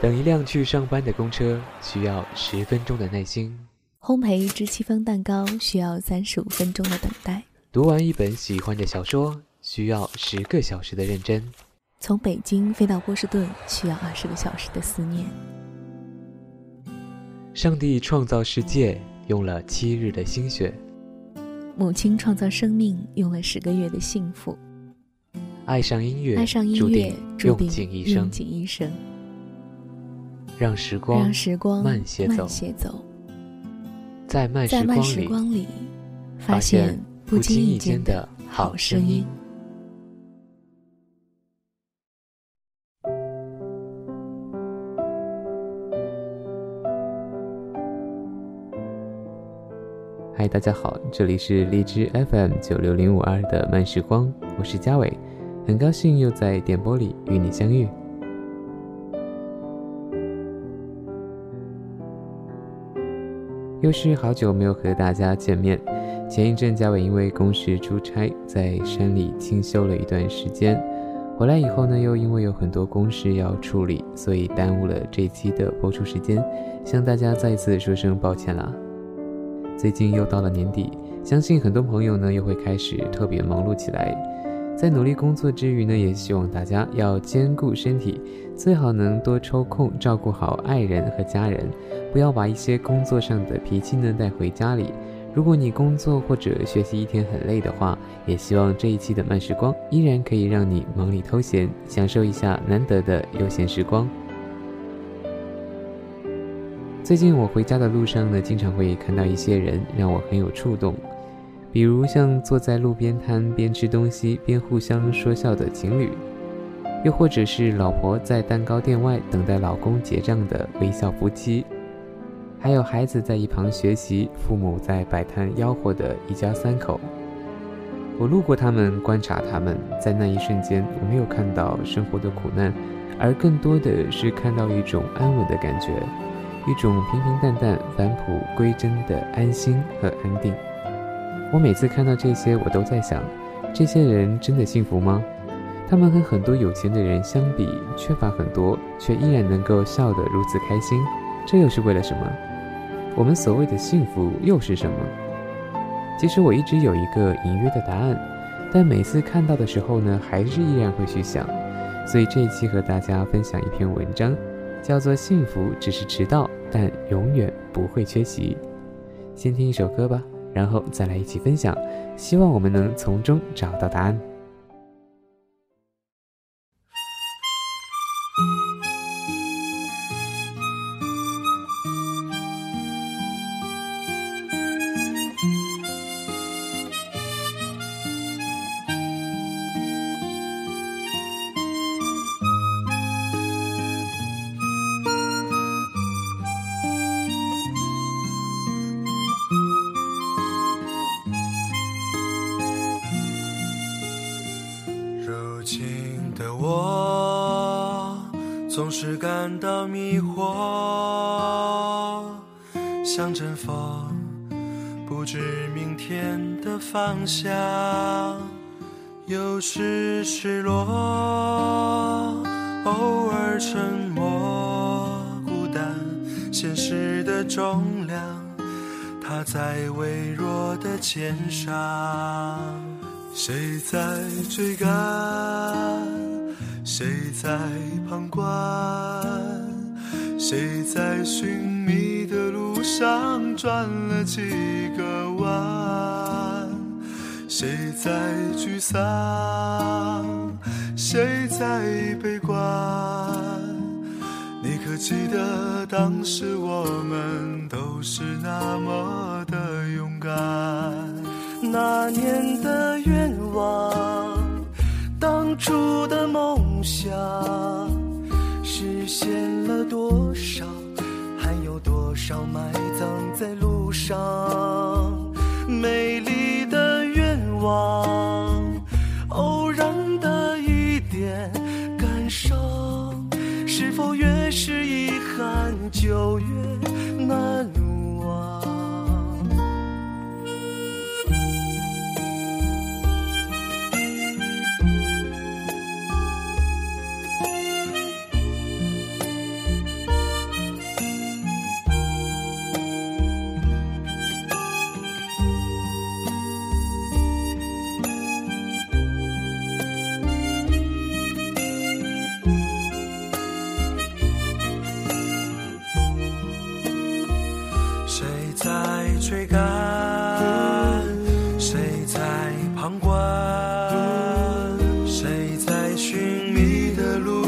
等一辆去上班的公车需要10分钟的耐心， 烘焙一只戚风蛋糕需要35分钟的等待， 读完一本喜欢的小说需要10个小时的认真， 从北京飞到波士顿需要20个小时的思念。 上帝创造世界用了7日的心血， 母亲创造生命用了10个月的幸福， 爱上音乐注定用尽一生，让时光慢些走，在慢时光里发现不经意间的好声音。嗨，大家好，这里是荔枝 FM96052的慢时光，我是嘉伟，很高兴又在电波里与你相遇。又是好久没有和大家见面，前一阵嘉伟因为公事出差，在山里清修了一段时间，回来以后呢，又因为有很多公事要处理，所以耽误了这期的播出时间，向大家再一次说声抱歉啦。最近又到了年底，相信很多朋友呢又会开始特别忙碌起来，在努力工作之余呢，也希望大家要兼顾身体，最好能多抽空照顾好爱人和家人，不要把一些工作上的脾气呢带回家里。如果你工作或者学习一天很累的话，也希望这一期的慢时光依然可以让你忙里偷闲，享受一下难得的悠闲时光。最近我回家的路上呢，经常会看到一些人让我很有触动，比如像坐在路边摊边吃东西边互相说笑的情侣，又或者是老婆在蛋糕店外等待老公结账的微笑夫妻，还有孩子在一旁学习，父母在摆摊吆喝的一家3口。我路过他们，观察他们，在那一瞬间，我没有看到生活的苦难，而更多的是看到一种安稳的感觉，一种平平淡淡返璞归真的安心和安定。我每次看到这些，我都在想，这些人真的幸福吗？他们和很多有钱的人相比，缺乏很多，却依然能够笑得如此开心，这又是为了什么？我们所谓的幸福又是什么？其实我一直有一个隐约的答案，但每次看到的时候呢，还是依然会去想。所以这一期和大家分享一篇文章，叫做幸福只是迟到，但永远不会缺席。先听一首歌吧，然后再来一起分享，希望我们能从中找到答案。 总是感到迷惑，像阵风，不知明天的方向，有时失落，偶尔沉默，孤单现实的重量，它在微弱的肩上，谁在追赶，谁在旁观，谁在寻觅的路上转了几个弯，谁在沮丧，谁在悲观，你可记得当时我们都是那么的勇敢，那年的愿望，当初的梦想，实现了多少，还有多少埋葬在路上，美丽的愿望，偶然的一点感伤，是否越是遗憾就越难忘。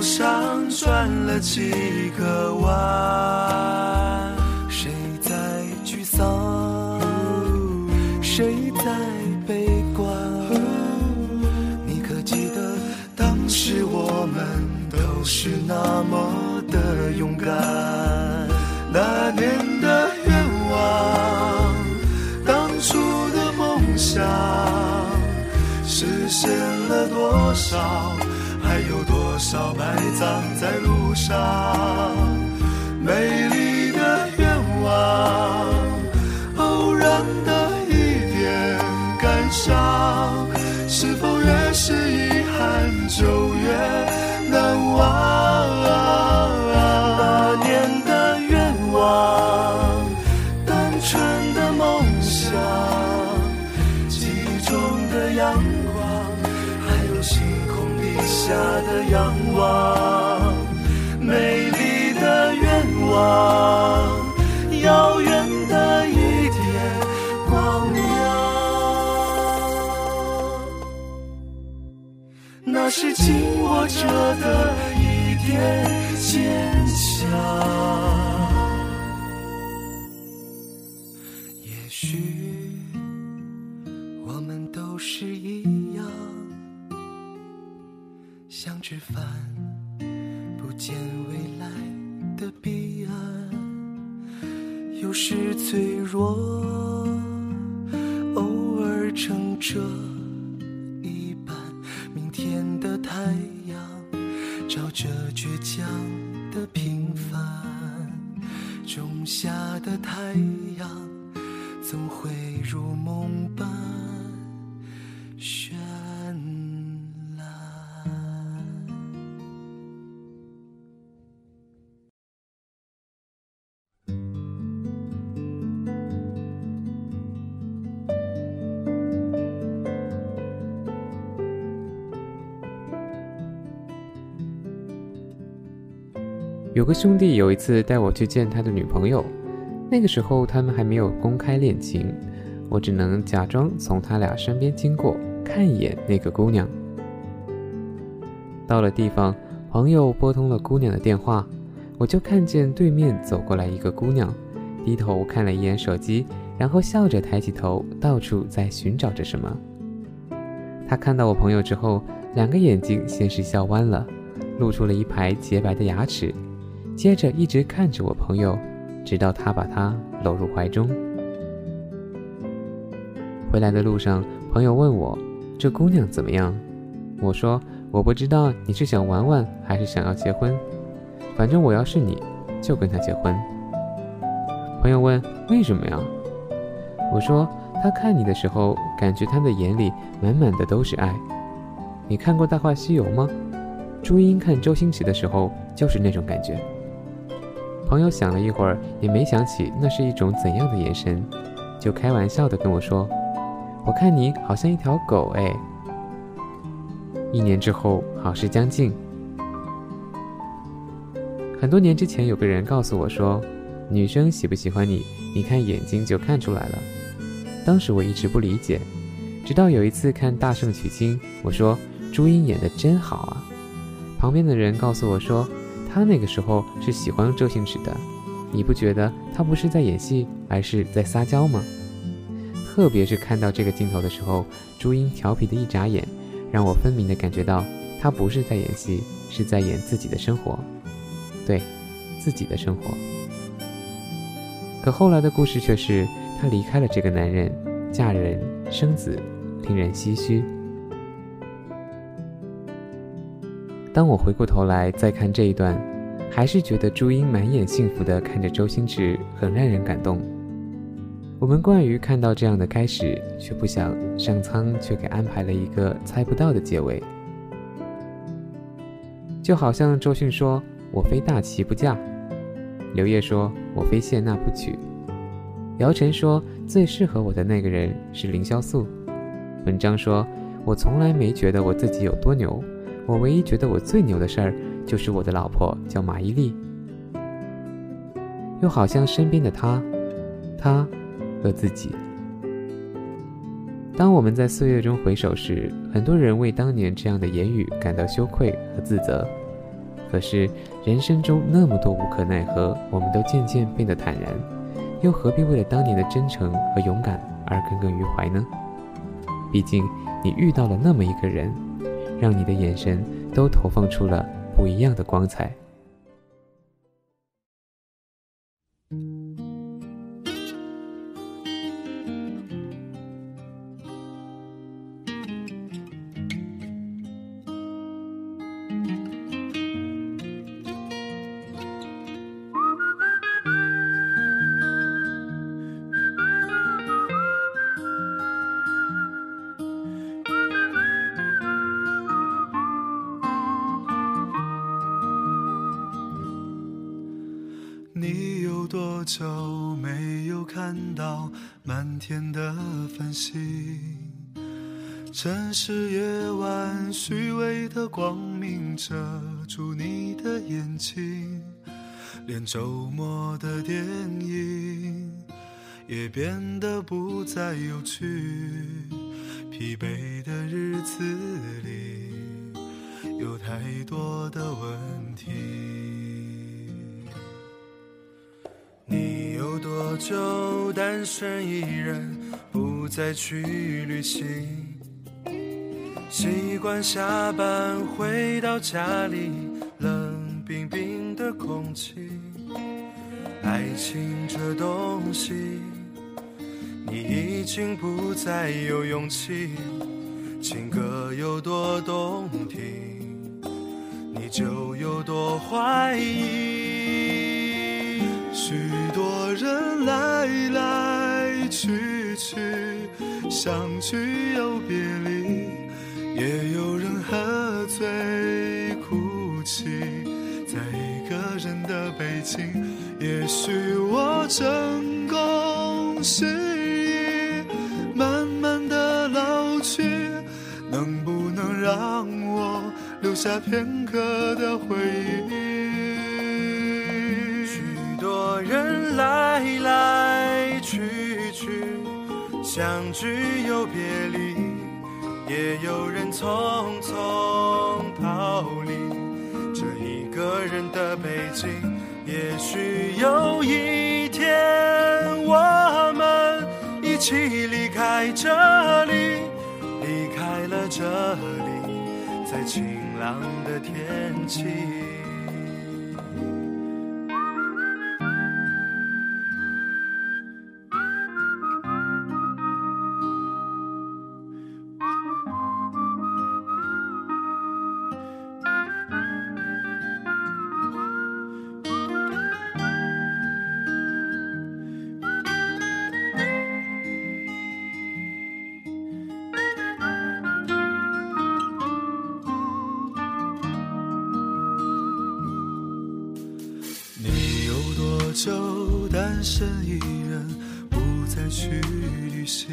上转了几个弯，谁在沮丧，谁在悲观，你可记得当时我们都是那么的勇敢，那年的愿望，当初的梦想，实现了多少，还有多少埋葬在路上，美丽的愿望，偶然的一点感伤，是否越是遗憾就越难忘，那年的愿望，单纯的梦想，记忆中的阳光，还有星空底下的仰望，美丽的愿望，遥远的一点光亮，那是紧握着的一点坚强。也许我们都是一样，想吃饭不见未来的彼岸，有时脆弱，偶尔撑着一半，明天的太阳照着倔强的平凡，种下的太阳总会如梦般绚烂。 有个兄弟有一次带我去见他的女朋友，那个时候他们还没有公开恋情，我只能假装从他俩身边经过，看一眼那个姑娘。到了地方，朋友拨通了姑娘的电话，我就看见对面走过来一个姑娘，低头看了一眼手机，然后笑着抬起头，到处在寻找着什么。她看到我朋友之后，两个眼睛先是笑弯了，露出了一排洁白的牙齿，接着一直看着我朋友，直到他把她搂入怀中。回来的路上，朋友问我这姑娘怎么样，我说我不知道你是想玩玩还是想要结婚，反正我要是你就跟她结婚。朋友问为什么呀？我说他看你的时候，感觉他的眼里满满的都是爱。你看过《大话西游》吗？朱茵看周星驰的时候就是那种感觉。朋友想了一会儿，也没想起那是一种怎样的眼神，就开玩笑地跟我说，我看你好像一条狗哎。1年之后，好事将近。很多年之前，有个人告诉我说，女生喜不喜欢你，你看眼睛就看出来了。当时我一直不理解，直到有一次看《大圣娶亲》，我说朱茵演得真好啊。旁边的人告诉我说，他那个时候是喜欢周星驰的，你不觉得他不是在演戏，而是在撒娇吗？特别是看到这个镜头的时候，朱茵调皮的一眨眼，让我分明地感觉到她不是在演戏，是在演自己的生活。对，自己的生活。可后来的故事却是，她离开了这个男人，嫁人生子，令人唏嘘。当我回过头来再看这一段，还是觉得朱茵满眼幸福地看着周星驰，很让人感动。我们惯于看到这样的开始，却不想上苍却给安排了一个猜不到的结尾。就好像周迅说我非大齐不嫁，刘烨说我非谢娜不娶，姚晨说最适合我的那个人是凌潇肃，文章说我从来没觉得我自己有多牛，我唯一觉得我最牛的事儿就是我的老婆叫马伊琍。又好像身边的他和自己。当我们在岁月中回首时，很多人为当年这样的言语感到羞愧和自责， 可是人生中那么多无可奈何，我们都渐渐变得坦然，又何必为了当年的真诚和勇敢而耿耿于怀呢？毕竟你遇到了那么一个人，让你的眼神都投放出了不一样的光彩。 你有多久没有看到满天的繁星？城市夜晚虚伪的光明遮住你的眼睛，连周末的电影也变得不再有趣。疲惫的日子里有太多的问题。你有多久单身一人不再去旅行？习惯下班回到家里冷冰冰的空气。爱情这东西你已经不再有勇气。情歌有多动听你就有多怀疑。许多人来来去去，相聚又别离，也有人喝醉哭泣，在一个人的北京。也许我成功失意，慢慢的老去，能不能让我留下片刻的回忆？许多人来来去去，相聚又别离，也有人匆匆逃离这一个人的北京。也许有一天我们一起离开这里，离开了这里，在晴朗的天气。就单身一人不再去旅行，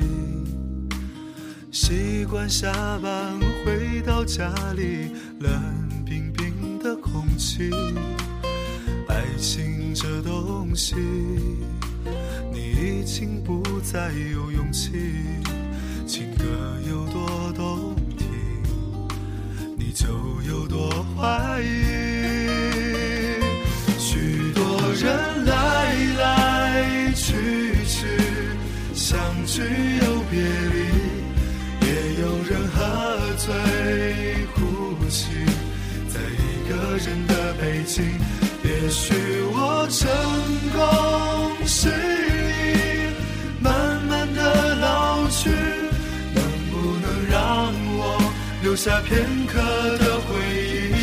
习惯下班回到家里冷冰冰的空气。爱情这东西你已经不再有勇气。情歌有多动听你就有多怀疑。许多人来来去去，相聚又别离，也有人喝醉哭泣，在一个人的北京。也许我成功失意，慢慢的老去，能不能让我留下片刻的回忆？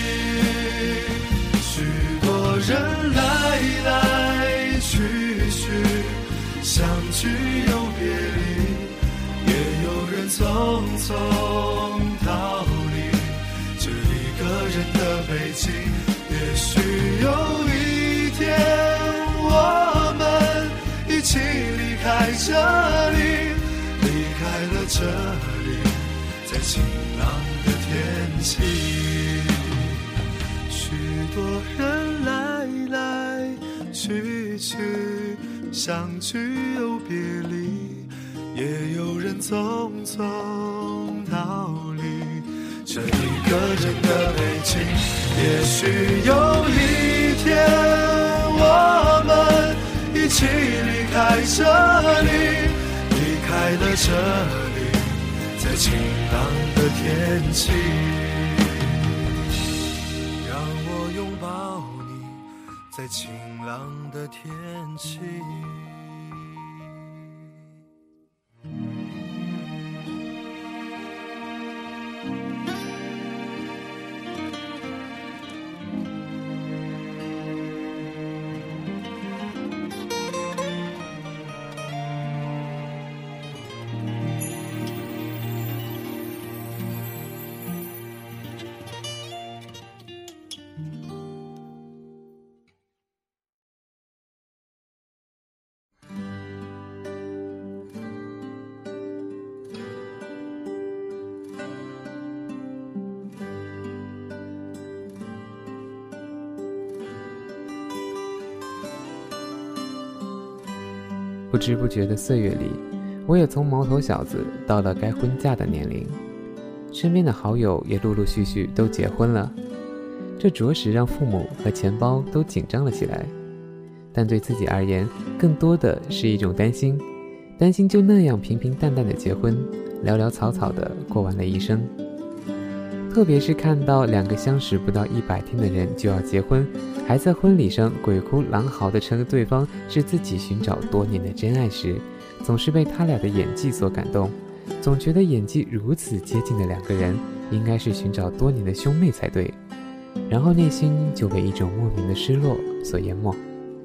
人来来去去，相聚又别离，也有人匆匆逃离这一个人的北京。也许有一天我们一起离开这里，离开了这里，在晴朗的天气。许多人来来去去，相聚又别离，也有人匆匆逃离这这一个人的北京。也许有一天我们一起离开这里，离开了这里，在晴朗的天气，让我拥抱你，在晴朗的天气。 不知不觉的岁月里，我也从毛头小子到了该婚嫁的年龄，身边的好友也陆陆续续都结婚了，这着实让父母和钱包都紧张了起来。但对自己而言，更多的是一种担心，担心就那样平平淡淡的结婚，潦潦草草的过完了一生。特别是看到2个相识不到100天的人就要结婚，还在婚礼上鬼哭狼嚎地称对方是自己寻找多年的真爱时，总是被他俩的演技所感动，总觉得演技如此接近的2个人应该是寻找多年的兄妹才对，然后内心就被一种莫名的失落所淹没。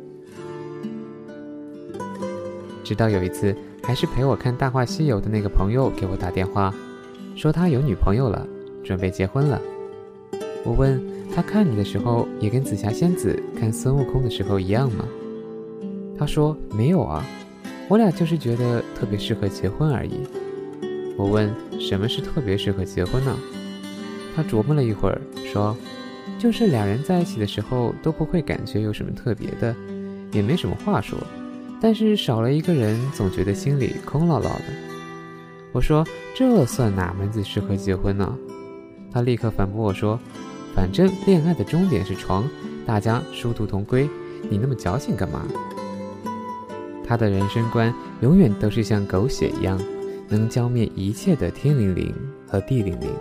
直到有一次，还是陪我看《大话西游》的那个朋友给我打电话，说他有女朋友了，准备结婚了。我问他看你的时候也跟紫霞仙子看孙悟空的时候一样吗？他说没有啊，我俩就是觉得特别适合结婚而已。我问什么是特别适合结婚呢？他琢磨了一会儿说，就是2人在一起的时候都不会感觉有什么特别的，也没什么话说，但是少了一个人总觉得心里空落落的。我说这算哪门子适合结婚呢？他立刻反驳我说，反正恋爱的终点是床，大家殊途同归，你那么矫情干嘛？他的人生观永远都是像狗血一样，能浇灭一切的天灵灵和地灵灵。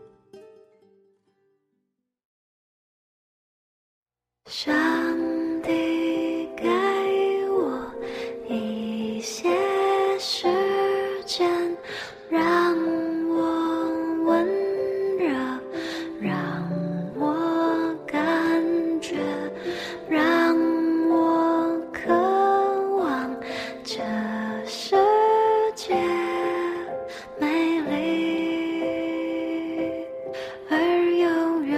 上帝给我一些时间，让我温热，让我感觉，让我渴望这世界美丽而悠远。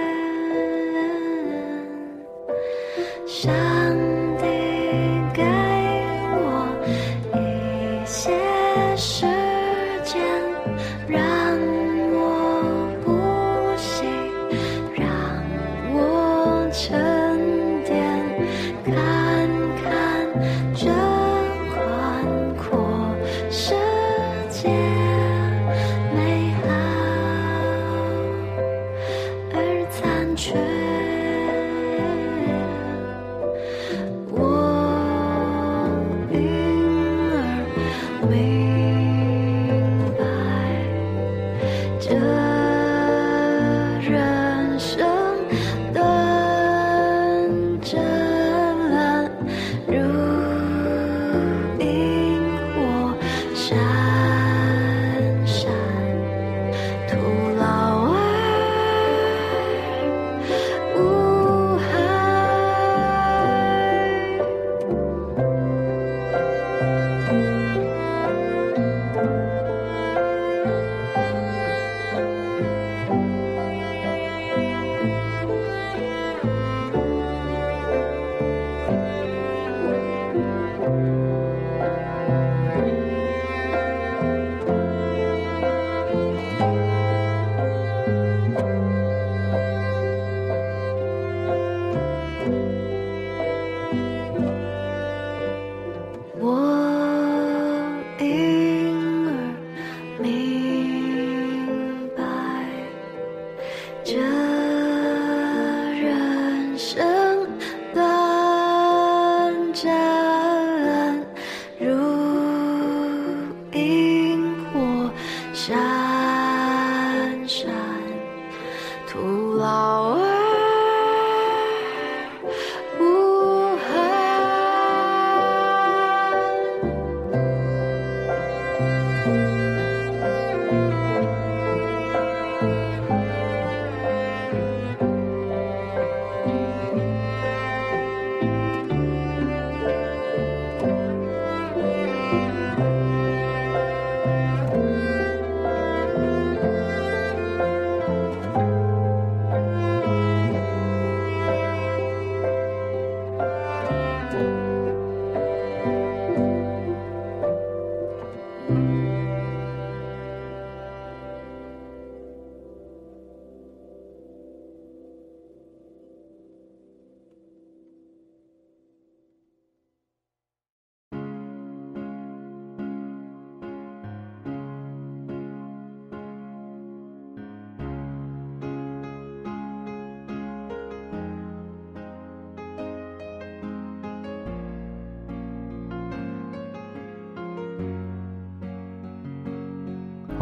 上帝给我一些时间，让我呼吸，让我沉淀，看看这宽阔世界美好而残缺。无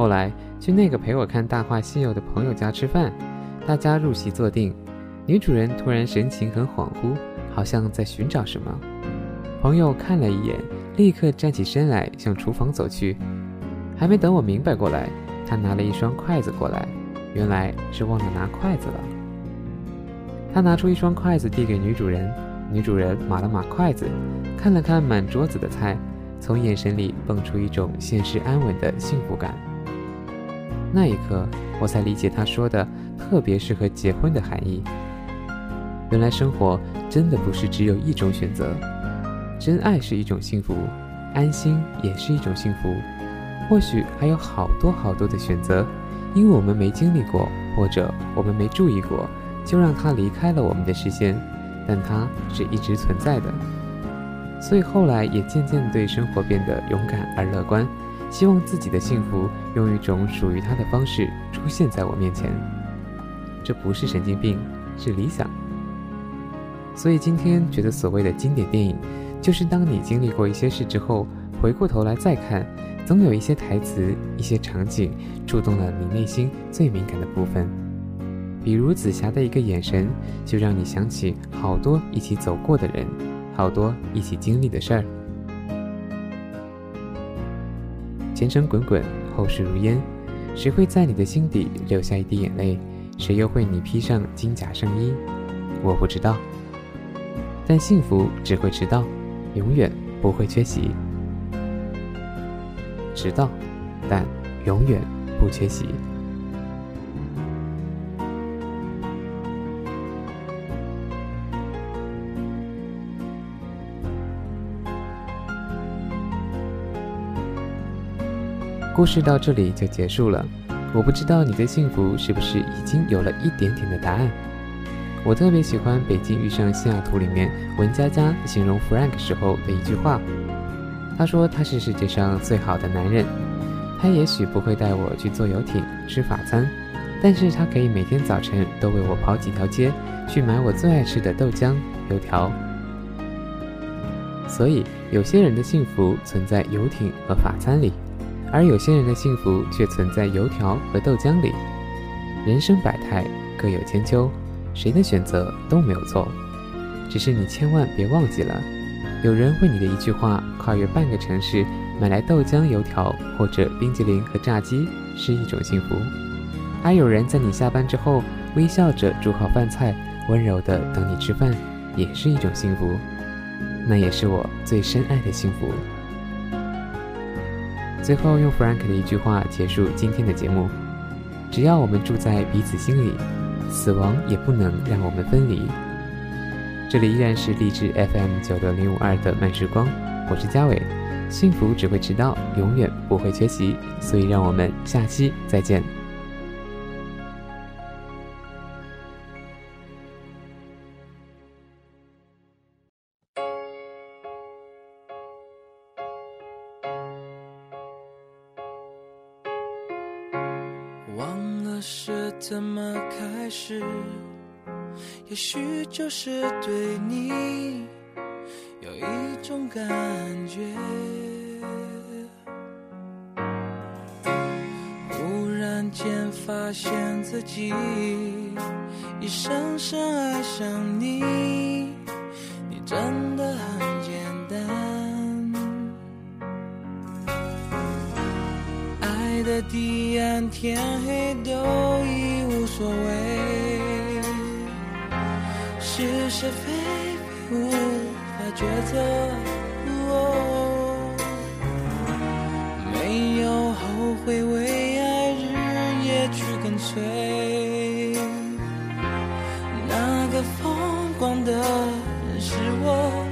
后来去那个陪我看《大话西游》的朋友家吃饭，大家入席坐定，女主人突然神情很恍惚，好像在寻找什么。朋友看了一眼，立刻站起身来向厨房走去。还没等我明白过来，他拿了一双筷子过来，原来是忘了拿筷子了。他拿出一双筷子递给女主人，女主人码了码筷子，看了看满桌子的菜，从眼神里蹦出一种现实安稳的幸福感。那一刻，我才理解他说的特别适合结婚的含义。原来生活真的不是只有一种选择，真爱是一种幸福，安心也是一种幸福，或许还有好多好多的选择，因为我们没经历过，或者我们没注意过，就让它离开了我们的视线，但它是一直存在的。所以后来也渐渐对生活变得勇敢而乐观，希望自己的幸福用一种属于他的方式出现在我面前。这不是神经病，是理想。所以今天觉得所谓的经典电影，就是当你经历过一些事之后，回过头来再看，总有一些台词、一些场景触动了你内心最敏感的部分。比如紫霞的一个眼神，就让你想起好多一起走过的人，好多一起经历的事儿。前程滚滚，后事如烟，谁会在你的心底留下一滴眼泪？谁又为你披上金甲圣衣？我不知道，但幸福只会迟到，永远不会缺席。迟到，但永远不缺席。故事到这里就结束了，我不知道你对幸福是不是已经有了一点点的答案。我特别喜欢《北京遇上西雅图》里面文佳佳形容 Frank 时候的一句话，他说他是世界上最好的男人，他也许不会带我去坐游艇吃法餐，但是他可以每天早晨都为我跑几条街去买我最爱吃的豆浆油条。所以有些人的幸福存在游艇和法餐里，而有些人的幸福却存在油条和豆浆里。人生百态，各有千秋，谁的选择都没有错，只是你千万别忘记了，有人为你的一句话跨越半个城市买来豆浆油条或者冰淇淋和炸鸡是一种幸福，还有人在你下班之后微笑着煮好饭菜，温柔地等你吃饭，也是一种幸福，那也是我最深爱的幸福。最后用 Frank 的一句话结束今天的节目，只要我们住在彼此心里，死亡也不能让我们分离。这里依然是荔枝 FM96052的慢时光，我是嘉伟，幸福只会迟到，永远不会缺席，所以让我们下期再见。 忘了是怎么开始，也许就是对你有一种感觉，忽然间发现自己已深深爱上你，你真的很简单，爱的彼岸天黑都已无所谓，是是非非无法抉择，没有后悔，为爱日夜去跟随，那个疯狂的人是我。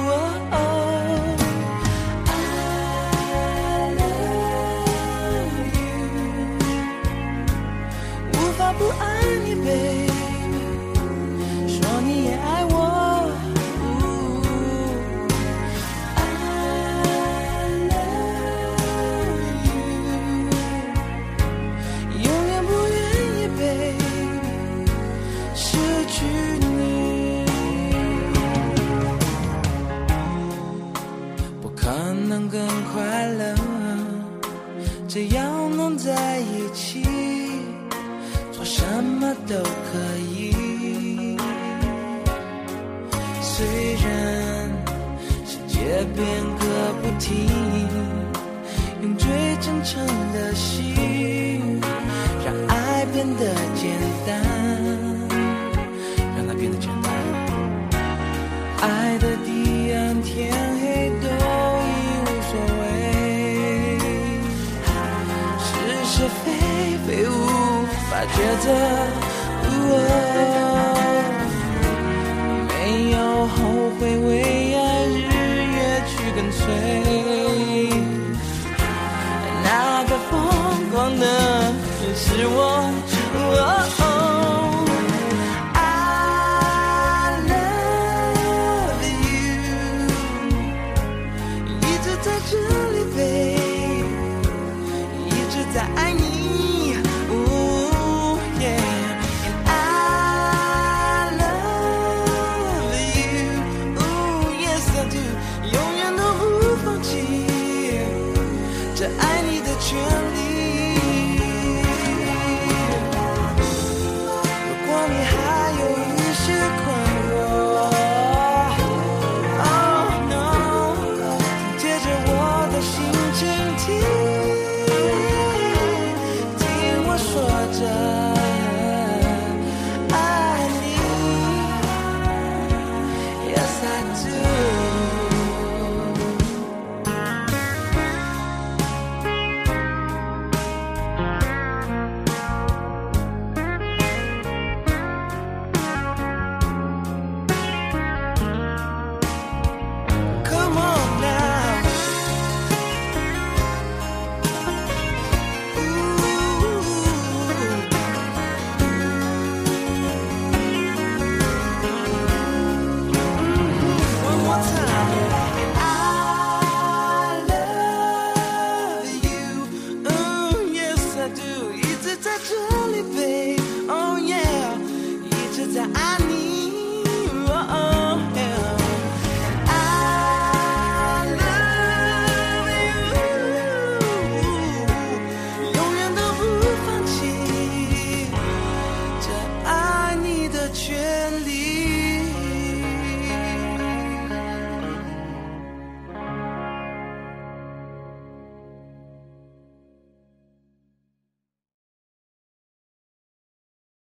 不爱你 baby， 说你也爱我，I love you， 永远不愿意 baby 失去你。 虽然世界变个不停，用最真诚的心，让爱变得简单，让它变得简单。爱的彼岸，天黑都已无所谓，是是非非无法抉择。没有后悔，为爱日夜去跟随。那个疯狂的人是我。I love you， 一直在这里飞，一直在爱你。这爱你的权利，如果你还有一些困惑 Oh no， 紧贴着我的心倾听，听我说着爱你 Yes I do。在这里，babe， oh yeah， 一直在爱。